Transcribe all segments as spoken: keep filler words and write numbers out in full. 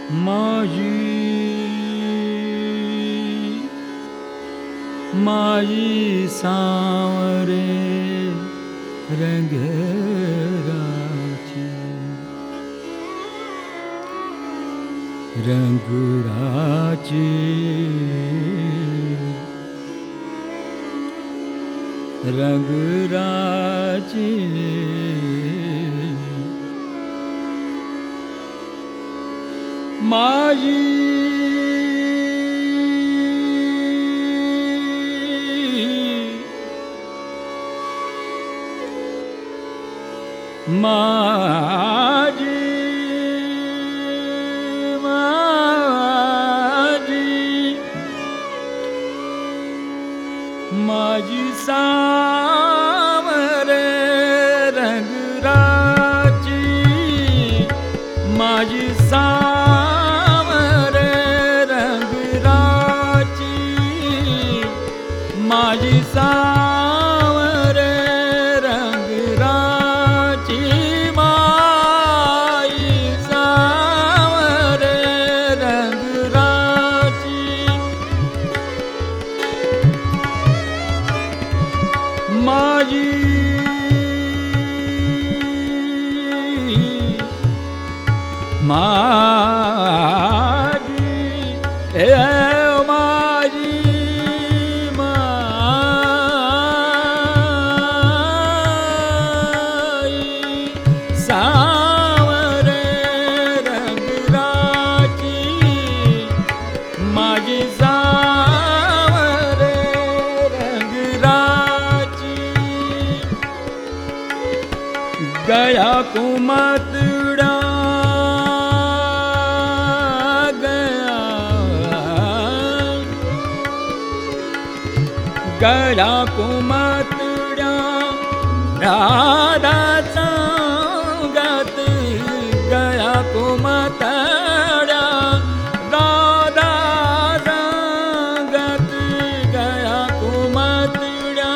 माई माई सांवरे रंग राची रंग राची रंग राची माई माजी माजी माजी सांवरे रंग राची माजी सांवरे रंग राची माजी सांवरे रंग राची माई सांवरे रंग राची माजी माजी ए माजी माई सांवरे रंग राची माजी सांवरे रंग राची गया कुमतड़ा गया कुमतड़ा राधा संगत गया कुमतड़ा राधा संगत गया कुमतड़ा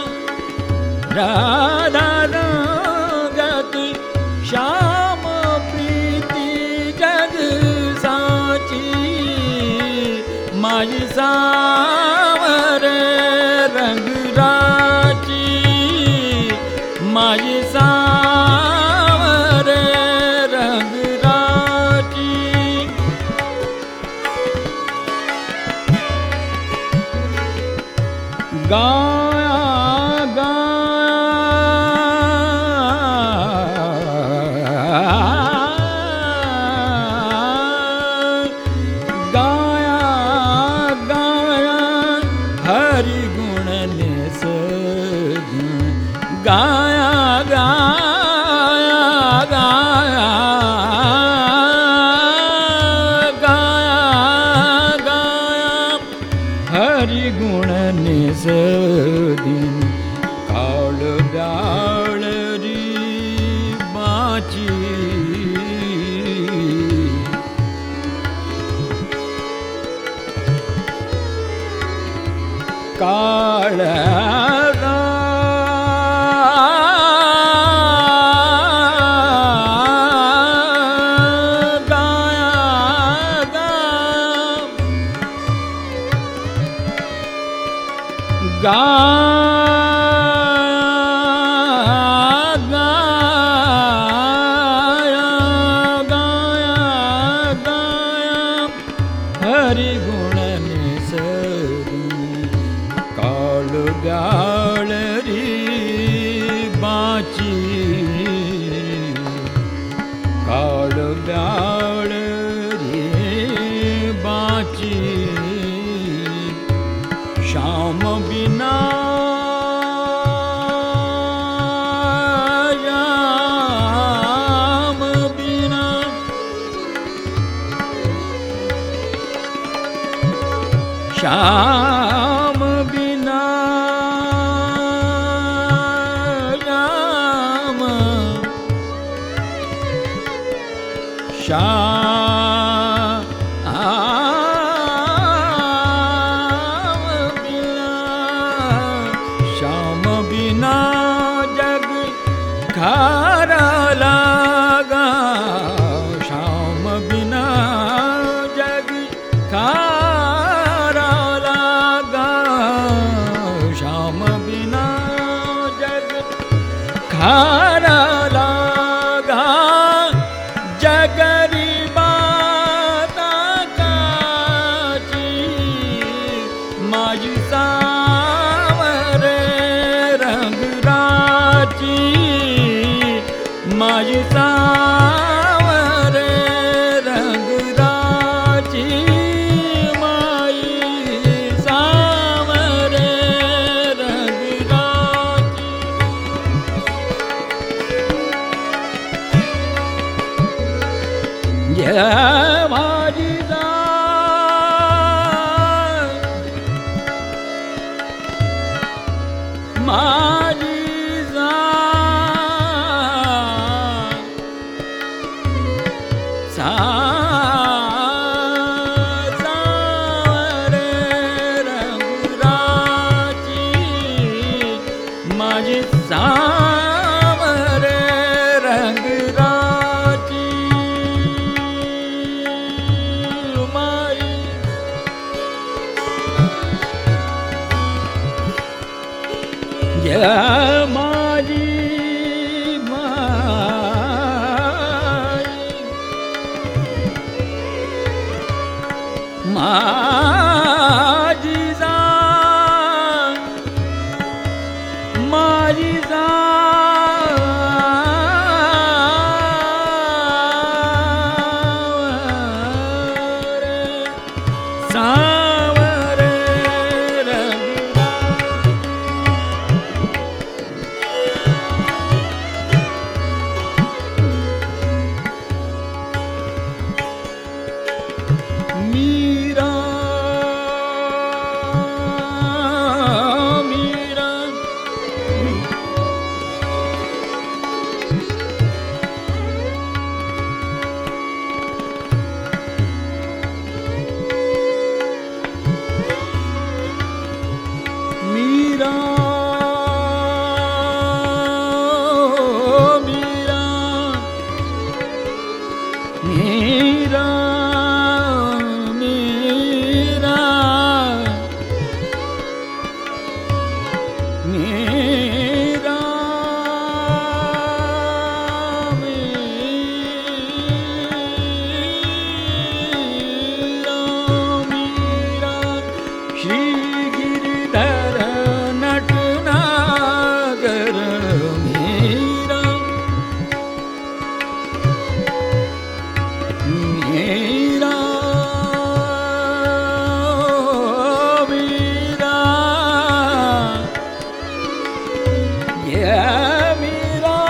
राधा संगत श्याम प्रीति जग साची माई सांवरे रंग राची माई सांवरे रंग राची गाया गाया गाया हरि गुण ने गाया गाया गाया गाया गाया हरि गुण निज दिन काल डाल री बाची काल गाया गाया गाया गाया हरि गुण निज काल गाल री बाची काल गाल री बाची श्याम बिना श्याम बिना श्याम बिना श्याम श्याम बिना श्याम बिना जग खारा लागा श्याम बिना हार लागा जगरी बाता काची माझी सावरे रंगराची माझी सावरे रंगराची माई सावरे रंगराची जय माझी माझी सावरे रंगराची माझी सावरे रंगराची माई जय माझी माझी जा माझी जा सावरे मीरा मीरा मीरा मीरा मीरा मीरा मीरा मीरा श्री गिरिधर नटनागर मीरा मीरा मीरा ये मीरा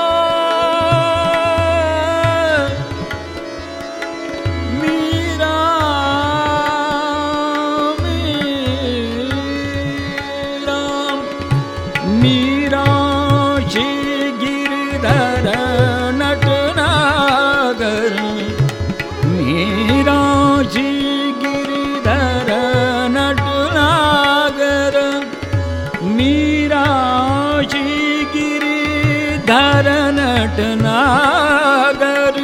मीरा मीरा मीरा श्री गिरधर नटनागर मीरा जी गिरिधर नटनागर मीरा जी गिरिधर नटनागर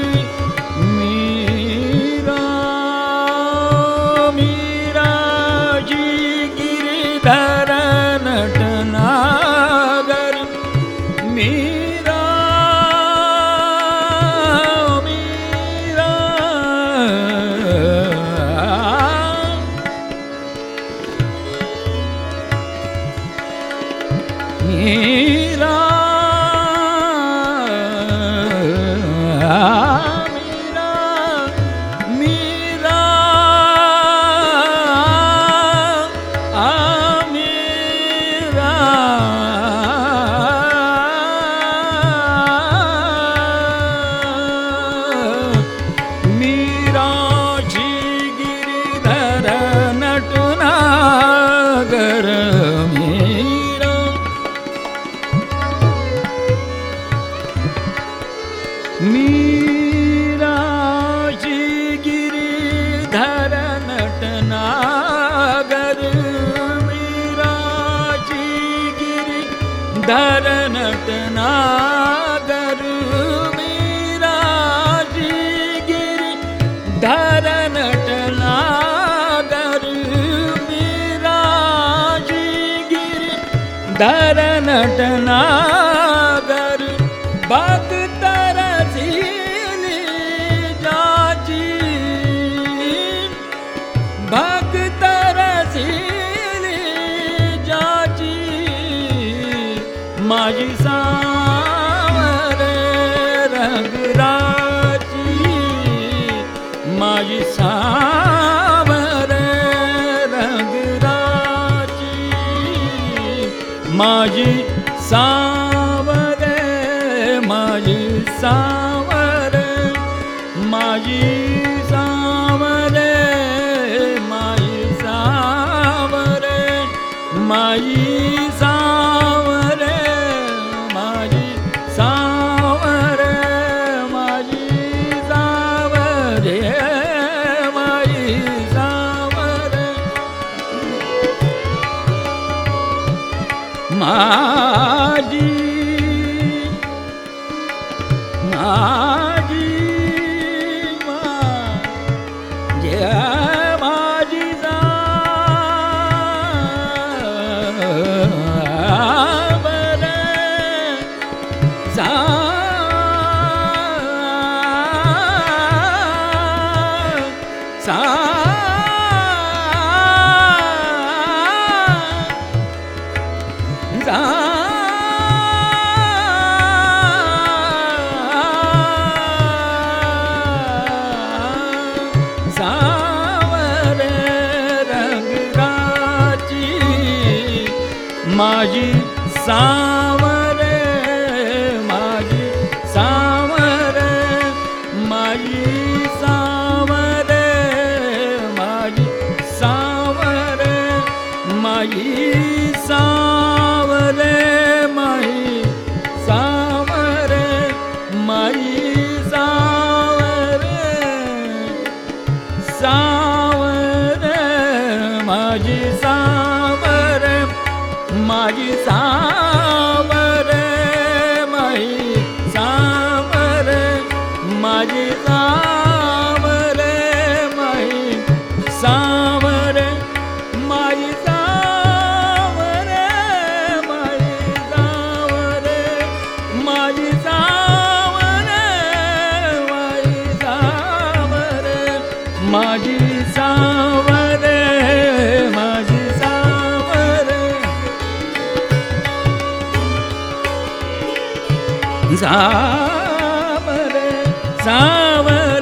मीरा मीरा जी गिरिधर नटनागर मीरा मीरा मीरा मीरा मीरा जी गिरिधर नटनागर मीरा मीरा जी गिरिधर नटनागर मीरा जी गिरिधर नटनागर मीरा जी गिरिधर नटनागर मीरा जी गिरिधर नटनागर सावरे रंगराजी माझी सावरे रंगराजी माझी सावरे माझी सावरे माझी सावरे माझी सावरे माझी सावरे माझी सावरे माझी सावरे माझी सावरे माझी माझी माझी माझी सावरे सा सा सावरे रंगराजी माझी सावरे माझी सावरे माझी सावरे माझी सावरे माझी सावरे माझी सावरे माझी सावरे सावरे माझी सावरे माझी सावरे माझी सावरे माझी सावरे माझी सावरे माझी सावरे माझी सावरे माझी सावरे माझी सावरे माझी सावरे सावरे सावरे